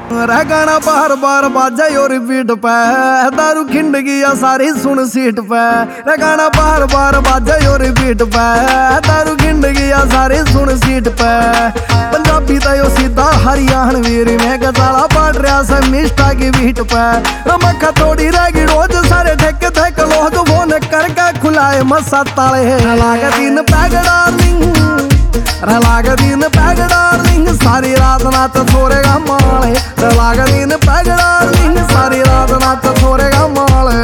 रे गाना बार बार बाजा यो रिपीट पे, दारू खिंड गया सारी सुन सीट पे। रे गाना बार बार बाजा यो रिपीट पे, दारू खिंड गया सारी सुन सीट पे। पंजाबी तो यो सीधा हरियाणवी में गजाला पाट रहा से मिस्टा की बीट पे। मक्खा थोड़ी रहेगी रोज सारे ठेके ठेक लोग फोन करके खुलाए मसा ताले। लागे दिन पैग डार्लिंग, लागे दिन पैग डार्लिंग, सारी रात नाच छोड़ेगा माले। लागे दिन पैग डार्लिंग, सारी रात नाच छोड़ेगा माले।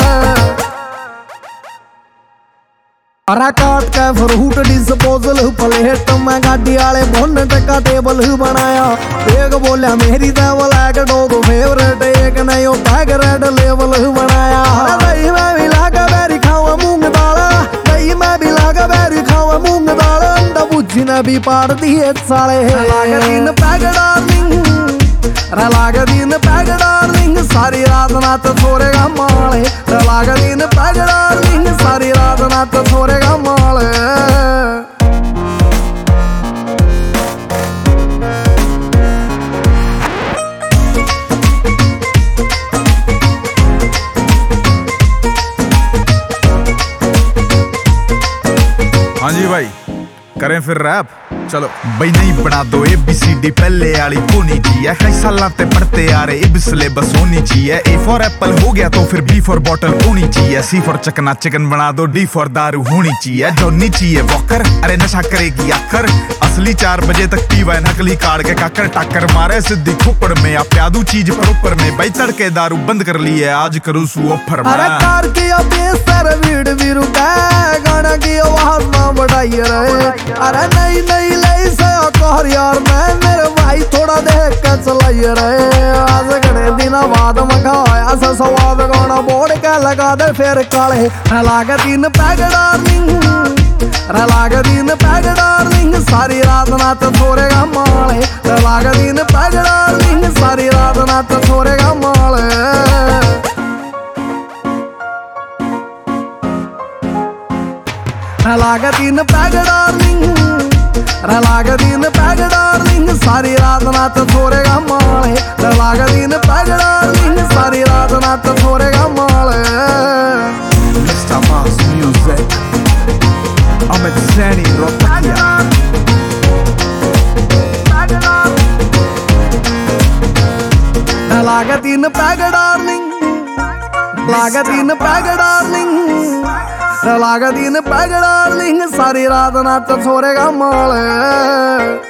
अरे काट के फ्रूट डिस्पोजल प्लेट में गाड़ी वाले बोनट का टेबल बनाया। एक बोलिया मेरी ब्लैक डॉग फेवरेट, एक नयो पैग रेड लेवल बनाया। दही में भी लागा बैरी खावा मूंग दाल, दही में भी लागा बैरी खावा मूंग दाल। अंडा बुझी ने भी पाड़ दिए साले। लागे दिन पैग डार्लिंग, लागे दिन पैग डार्लिंग, सारी रात नाच छोड़ेगा माले। लागे दिन पैग डार्लिंग, सारी रात नाच छोड़ेगा माले। हाँ जी भाई, करें फिर रैप। चलो भाई, नहीं बना दो ABCD पहले वाली होनी चाहिए। कई साल ते पढ़ते आ रहे इब सिलेबस होनी चाहिए। A फॉर एप्पल हो गया तो फिर B फॉर बॉटल होनी चाहिए। C फॉर चकना चिकन बना दो, D फॉर दारू होनी चाहिए। जॉनी चाहिए वॉकर, अरे नशा करेगी आकर। असली 4 बजे तक पीवा नकली काट के काकर टाकर मारे सिद्धि खोपड़ में। आप प्यादू चीज पर ऊपर में भाई तड़के दारू बंद कर ली है, आज करूँ सू ऑफर में। अरे कार की बेसर भीड़ भी रुका, गाना की आवाज ना बढ़ाई रहे। अरे नहीं नहीं ले से कहर यार, मैं मेरे भाई थोड़ा देख के चलाई रहे। आज घने दिन बाद मंगाया से स्वाद गाना बोर्ड के लगा दे फिर काले। लागे दिन पैग डार्लिंग, लागे दिन पैग डार्लिंग, सारी रात नाच छोड़ेगा माले। लागे दिन पैग डार्लिंग, सारी रात नाच छोड़ेगा माले। लागे दिन पैग डार्लिंग, लागे दिन पैग डार्लिंग, सारी रात नाच छोड़ेगा माले। लागे दिन पैग डार्लिंग, सारी रात नाच छोड़ेगा माले। Mr. Mouse Music, Ahmed Sani Rotakia। लागे दिन पैग डार्लिंग, लागे दिन पैग डार्लिंग, लागे दिन पैग डार्लिंग, सारी रात नाच छोड़ेगा माले।